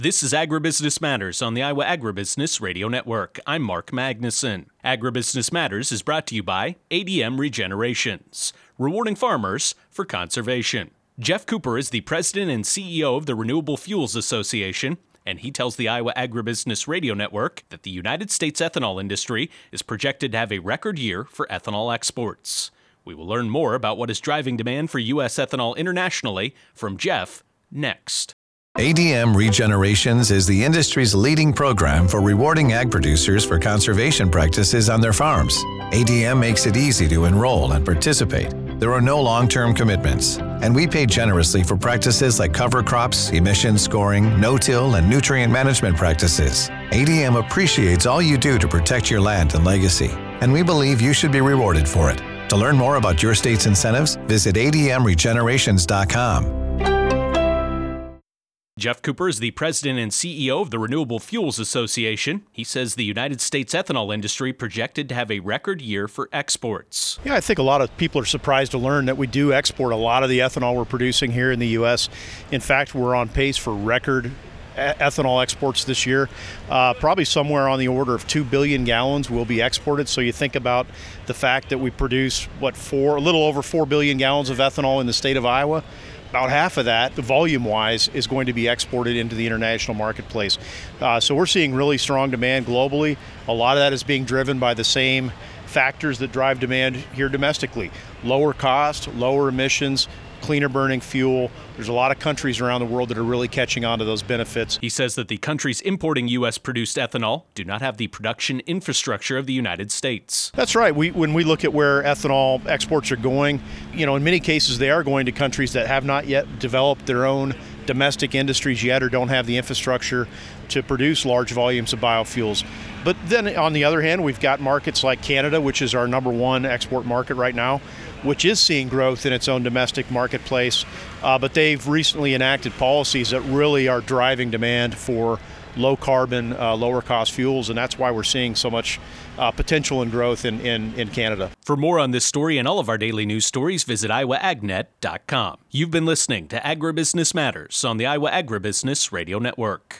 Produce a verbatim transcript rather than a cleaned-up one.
This is Agribusiness Matters on the Iowa Agribusiness Radio Network. I'm Mark Magnuson. Agribusiness Matters is brought to you by A D M Regenerations, rewarding farmers for conservation. Jeff Cooper is the president and C E O of the Renewable Fuels Association, and he tells the Iowa Agribusiness Radio Network that the United States ethanol industry is projected to have a record year for ethanol exports. We will learn more about what is driving demand for U S ethanol internationally from Jeff next. A D M Regenerations is the industry's leading program for rewarding ag producers for conservation practices on their farms. A D M makes it easy to enroll and participate. There are no long-term commitments, and we pay generously for practices like cover crops, emission scoring, no-till, and nutrient management practices. A D M appreciates all you do to protect your land and legacy, and we believe you should be rewarded for it. To learn more about your state's incentives, visit A D M regenerations dot com. Jeff Cooper is the president and C E O of the Renewable Fuels Association. He says the United States ethanol industry projected to have a record year for exports. Yeah, I think a lot of people are surprised to learn that we do export a lot of the ethanol we're producing here in the U S. In fact, we're on pace for record ethanol exports this year. Uh, probably somewhere on the order of two billion gallons will be exported. So you think about the fact that we produce, what, four, a little over four billion gallons of ethanol in the state of Iowa. About half of that, volume-wise, is going to be exported into the international marketplace. Uh, so we're seeing really strong demand globally. A lot of that is being driven by the same factors that drive demand here domestically. Lower cost, lower emissions, cleaner burning fuel. There's a lot of countries around the world that are really catching on to those benefits. He says that the countries importing U S-produced ethanol do not have the production infrastructure of the United States. That's right. We, when we look at where ethanol exports are going, you know, in many cases they are going to countries that have not yet developed their own domestic industries yet or don't have the infrastructure to produce large volumes of biofuels. But then on the other hand, we've got markets like Canada, which is our number one export market right now, which is seeing growth in its own domestic marketplace. Uh, but they've recently enacted policies that really are driving demand for low carbon, uh, lower cost fuels, and that's why we're seeing so much uh, potential and growth in, in, in Canada. For more on this story and all of our daily news stories, visit iowa ag net dot com. You've been listening to Agribusiness Matters on the Iowa Agribusiness Radio Network.